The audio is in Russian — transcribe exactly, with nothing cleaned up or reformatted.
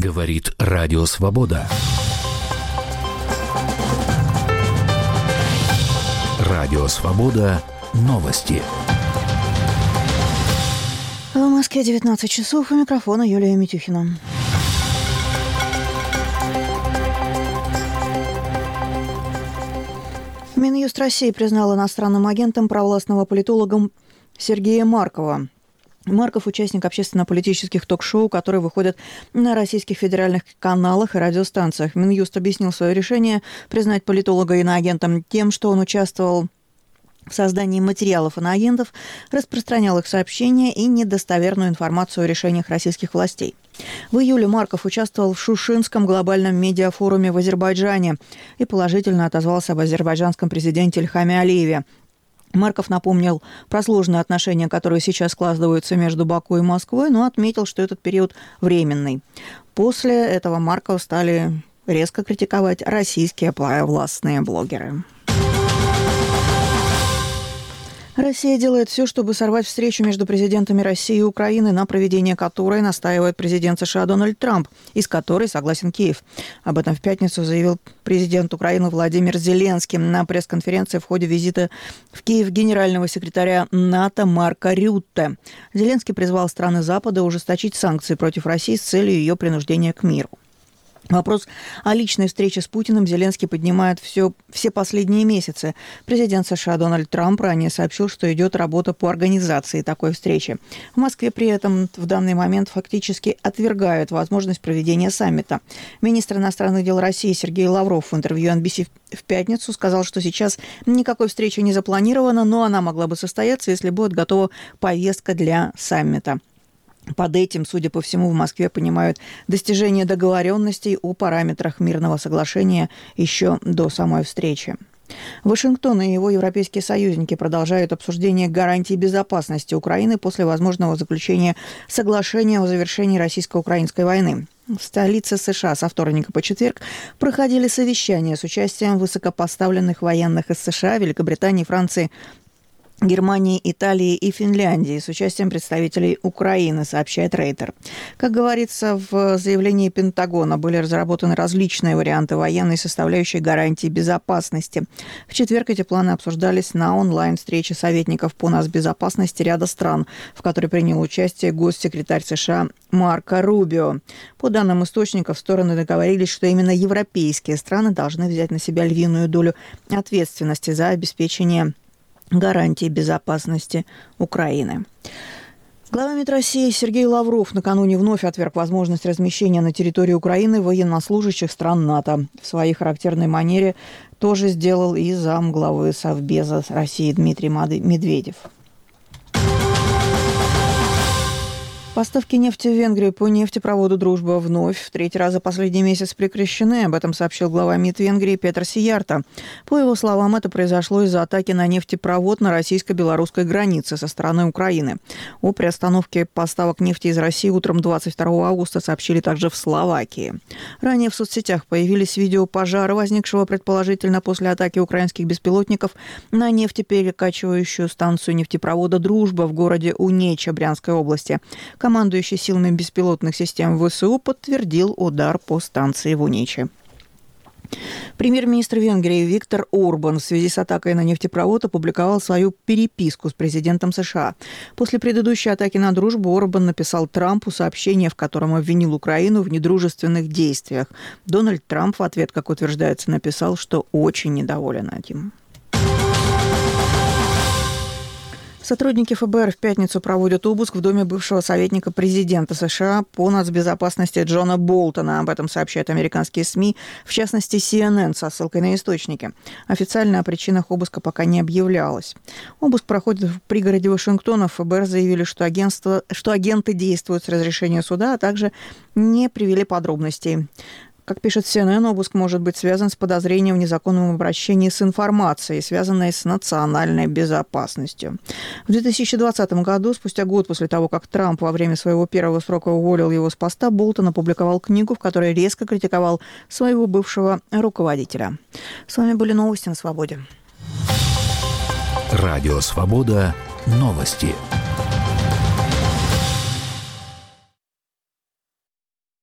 Говорит Радио Свобода. Радио Свобода. Новости. В Москве девятнадцать часов. У микрофона Юлия Митюхина. Минюст России признал иностранным агентом провластного политолога Сергея Маркова. Марков – участник общественно-политических ток-шоу, которые выходят на российских федеральных каналах и радиостанциях. Минюст объяснил свое решение признать политолога иноагентом тем, что он участвовал в создании материалов иноагентов, распространял их сообщения и недостоверную информацию о решениях российских властей. В июле Марков участвовал в Шушинском глобальном медиафоруме в Азербайджане и положительно отозвался об азербайджанском президенте Ильхаме Алиеве. Марков напомнил про сложные отношения, которые сейчас складываются между Баку и Москвой, но отметил, что этот период временный. После этого Маркова стали резко критиковать российские властные блогеры. Россия делает все, чтобы сорвать встречу между президентами России и Украины, на проведение которой настаивает президент США Дональд Трамп, и с которой согласен Киев. Об этом в пятницу заявил президент Украины Владимир Зеленский на пресс-конференции в ходе визита в Киев генерального секретаря НАТО Марка Рютте. Зеленский призвал страны Запада ужесточить санкции против России с целью ее принуждения к миру. Вопрос о личной встрече с Путиным Зеленский поднимает все, все последние месяцы. Президент США Дональд Трамп ранее сообщил, что идет работа по организации такой встречи. В Москве при этом в данный момент фактически отвергают возможность проведения саммита. Министр иностранных дел России Сергей Лавров в интервью эн би си в пятницу сказал, что сейчас никакой встречи не запланировано, но она могла бы состояться, если будет готова повестка для саммита. Под этим, судя по всему, в Москве понимают достижение договоренностей о параметрах мирного соглашения еще до самой встречи. Вашингтон и его европейские союзники продолжают обсуждение гарантий безопасности Украины после возможного заключения соглашения о завершении российско-украинской войны. В столице США со вторника по четверг проходили совещания с участием высокопоставленных военных из США, Великобритании, Франции, Германии, Италии и Финляндии с участием представителей Украины, сообщает Рейтер. Как говорится в заявлении Пентагона, были разработаны различные варианты военной составляющей гарантии безопасности. В четверг эти планы обсуждались на онлайн-встрече советников по нацбезопасности ряда стран, в которой принял участие госсекретарь США Марко Рубио. По данным источников, стороны договорились, что именно европейские страны должны взять на себя львиную долю ответственности за обеспечение гарантии безопасности Украины. Глава МИД России Сергей Лавров накануне вновь отверг возможность размещения на территории Украины военнослужащих стран НАТО. В своей характерной манере тоже сделал и замглавы Совбеза России Дмитрий Медведев. Поставки нефти в Венгрию по нефтепроводу «Дружба» вновь в третий раз за последний месяц прекращены. Об этом сообщил глава МИД Венгрии Петр Сиярто. По его словам, это произошло из-за атаки на нефтепровод на российско-белорусской границе со стороны Украины. О приостановке поставок нефти из России утром двадцать второго августа сообщили также в Словакии. Ранее в соцсетях появились видео пожара, возникшего предположительно после атаки украинских беспилотников на нефтеперекачивающую станцию нефтепровода «Дружба» в городе Унеча Брянской области. Командующий силами беспилотных систем ВСУ подтвердил удар по станции в Унече. Премьер-министр Венгрии Виктор Орбан в связи с атакой на нефтепровод опубликовал свою переписку с президентом США. После предыдущей атаки на «Дружбу» Орбан написал Трампу сообщение, в котором обвинил Украину в недружественных действиях. Дональд Трамп в ответ, как утверждается, написал, что очень недоволен этим. Сотрудники эф бэ эр в пятницу проводят обыск в доме бывшего советника президента США по нацбезопасности Джона Болтона. Об этом сообщают американские СМИ, в частности си эн эн со ссылкой на источники. Официально о причинах обыска пока не объявлялось. Обыск проходит в пригороде Вашингтона. эф бэ эр заявили, что, агентство, что агенты действуют с разрешения суда, а также не привели подробностей. Как пишет си эн эн, обыск может быть связан с подозрением в незаконном обращении с информацией, связанной с национальной безопасностью. В две тысячи двадцатом году, спустя год после того, как Трамп во время своего первого срока уволил его с поста, Болтон опубликовал книгу, в которой резко критиковал своего бывшего руководителя. С вами были новости на Свободе. Радио Свобода. Новости.